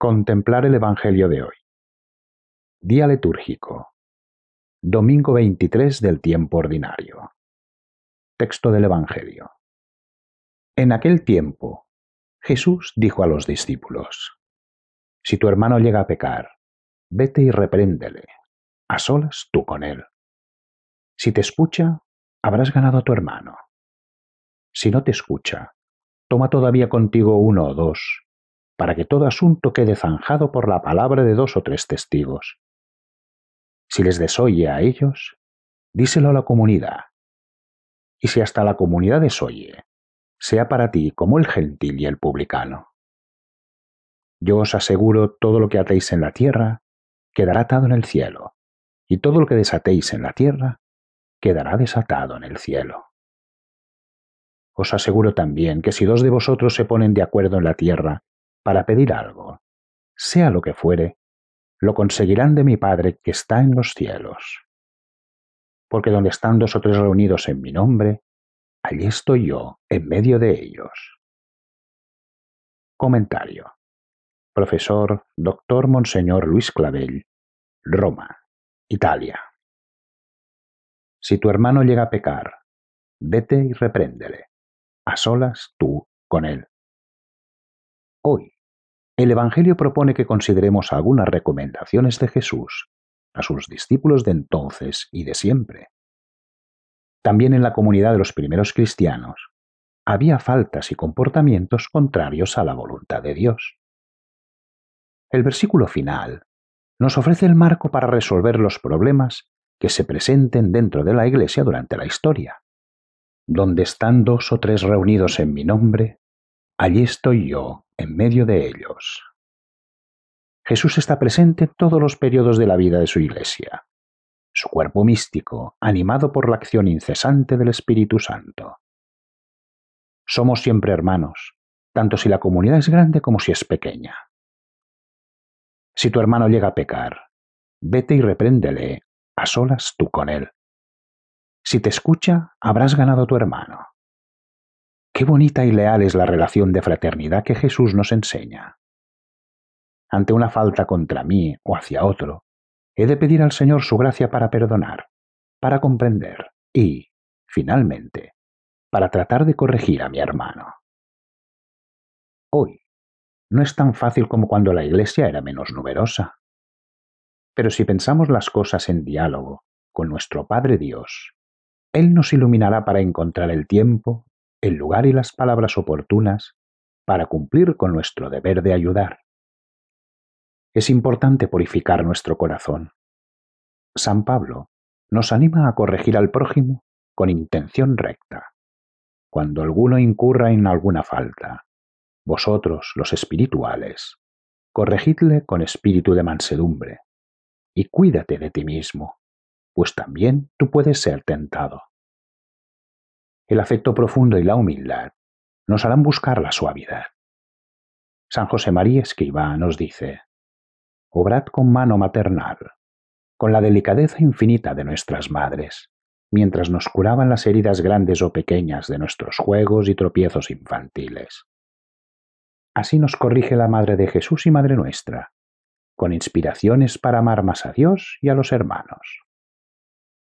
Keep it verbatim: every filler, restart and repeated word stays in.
Contemplar el Evangelio de hoy. Día litúrgico. Domingo veintitrés del tiempo ordinario. Texto del Evangelio. En aquel tiempo, Jesús dijo a los discípulos: Si tu hermano llega a pecar, vete y repréndele, a solas tú con él. Si te escucha, habrás ganado a tu hermano. Si no te escucha, toma todavía contigo uno o dos, para que todo asunto quede zanjado por la palabra de dos o tres testigos. Si les desoye a ellos, díselo a la comunidad. Y si hasta la comunidad desoye, sea para ti como el gentil y el publicano. Yo os aseguro, todo lo que atéis en la tierra, quedará atado en el cielo, y todo lo que desatéis en la tierra, quedará desatado en el cielo. Os aseguro también que si dos de vosotros se ponen de acuerdo en la tierra para pedir algo, sea lo que fuere, lo conseguirán de mi Padre que está en los cielos. Porque donde están dos o tres reunidos en mi nombre, allí estoy yo, en medio de ellos. Comentario. Profesor doctor Monseñor Luis Clavell, Roma, Italia. Si tu hermano llega a pecar, vete y repréndele, a solas tú con él. Hoy, el Evangelio propone que consideremos algunas recomendaciones de Jesús a sus discípulos de entonces y de siempre. También en la comunidad de los primeros cristianos había faltas y comportamientos contrarios a la voluntad de Dios. El versículo final nos ofrece el marco para resolver los problemas que se presenten dentro de la Iglesia durante la historia. Donde están dos o tres reunidos en mi nombre, allí estoy yo, en medio de ellos. Jesús está presente en todos los periodos de la vida de su Iglesia. Su cuerpo místico, animado por la acción incesante del Espíritu Santo. Somos siempre hermanos, tanto si la comunidad es grande como si es pequeña. Si tu hermano llega a pecar, vete y repréndele, a solas tú con él. Si te escucha, habrás ganado a tu hermano. Qué bonita y leal es la relación de fraternidad que Jesús nos enseña. Ante una falta contra mí o hacia otro, he de pedir al Señor su gracia para perdonar, para comprender y, finalmente, para tratar de corregir a mi hermano. Hoy, no es tan fácil como cuando la Iglesia era menos numerosa. Pero si pensamos las cosas en diálogo con nuestro Padre Dios, Él nos iluminará para encontrar el tiempo, el lugar y las palabras oportunas para cumplir con nuestro deber de ayudar. Es importante purificar nuestro corazón. San Pablo nos anima a corregir al prójimo con intención recta. Cuando alguno incurra en alguna falta, vosotros, los espirituales, corregidle con espíritu de mansedumbre, y cuídate de ti mismo, pues también tú puedes ser tentado. El afecto profundo y la humildad nos harán buscar la suavidad. San José María Escrivá nos dice: obrad con mano maternal, con la delicadeza infinita de nuestras madres, mientras nos curaban las heridas grandes o pequeñas de nuestros juegos y tropiezos infantiles. Así nos corrige la Madre de Jesús y Madre nuestra, con inspiraciones para amar más a Dios y a los hermanos.